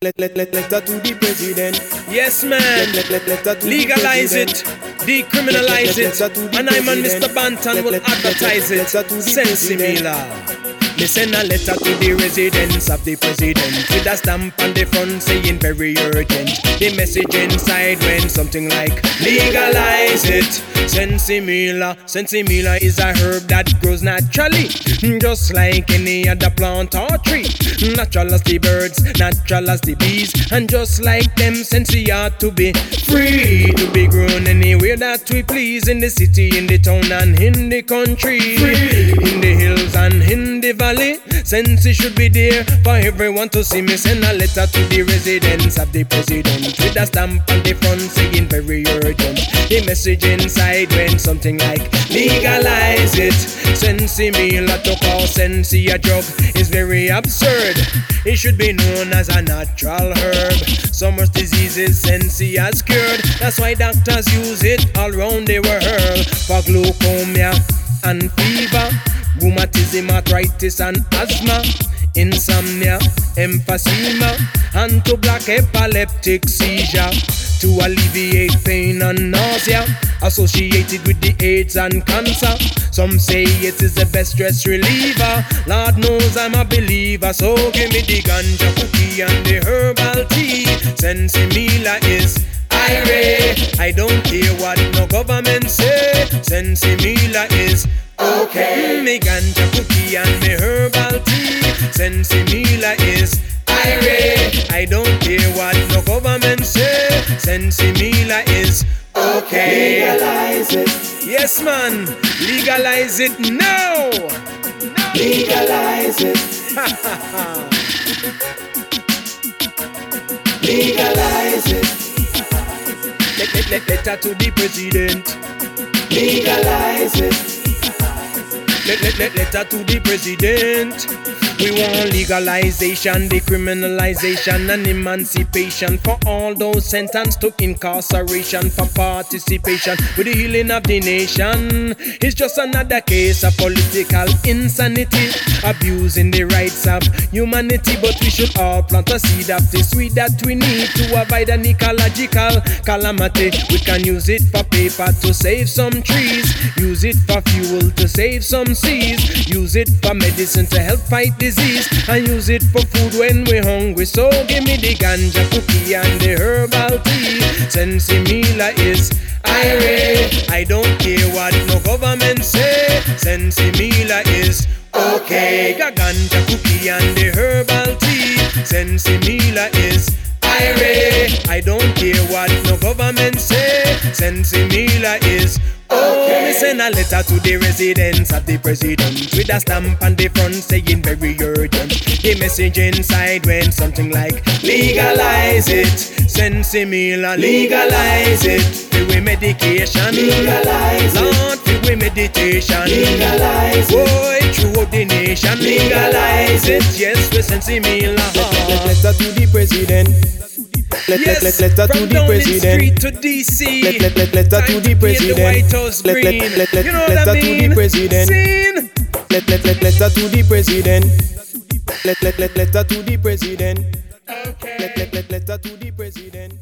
Letter to the president. Yes, man. Legalize it, decriminalize it, and I'm on Mr. Banton will advertise it. Sensi Mila. Me send a letter to the residents of the president with a stamp on the front saying very urgent. The message inside went something like legalize it. Sensi Mila. Sensi Mila is a herb that grows naturally, just like any other plant or tree. Natural as the birds, natural as the bees, and just like them, Sensi ought to be free to be grown anywhere that we please, in the city, in the town, and in the country, in the hills and in the valley. Sensi should be there for everyone to see. Me send a letter to the residents of the president with a stamp on the front saying very urgent. The message inside went something like legalize it. Sensi Mila to call Sensi a drug is very absurd. It should be known as a natural herb. So much diseases Sensi has cured. That's why doctors use it all around the world for glaucoma and fever, rheumatism, arthritis and asthma, insomnia, emphysema, and to block epileptic seizure, to alleviate pain and nausea associated with the AIDS and cancer. Some say it is the best stress reliever. Lord knows I'm a believer, so give me the ganja cookie and the herbal tea. Sensi Mila is irate. I don't care what no government say. Sensi Mila is okay. Me ganja cookie and me herbal tea. Sensi Mila is irate. I don't care what no government say. Sensi Mila is okay. Legalize it. Yes, man. Legalize it now. Legalize it. Legalize it. Letter to the president. Legalize it. Letter to the president. We want legalization, decriminalization, and emancipation for all those sentenced to incarceration for participation with the healing of the nation. It's just another case of political insanity, abusing the rights of humanity. But we should all plant a seed of the sweet that we need to avoid an ecological calamity. We can use it for paper to save some trees, use it for fuel to save some seas, use it for medicine to help fight disease, and use it for food when we're hungry. So give me the ganja cookie and the herbal tea. Sensi Mila is irate. I don't care what no government say. Sensi Mila is okay. The ganja cookie and the herbal tea. Sensi Mila is irate. I don't care what no government say. Sensi Mila is okay. Me send a letter to the residents of the president with a stamp on the front saying very urgent. The message inside went something like legalize it. Sensi Mila, legalize it. Feel with medication, Legalize it. Lord, feel with meditation, Legalize it. boy, throughout the nation, legalize it. Yes, we Sensi Mila. Letter to the president. Yes, Letter to from the Downing president. Street to DC. Letter to the president. The White House green. You know what I Letter to the mean? president. Scene. Letter to the president. Letter to the president. Okay. Letter to the president.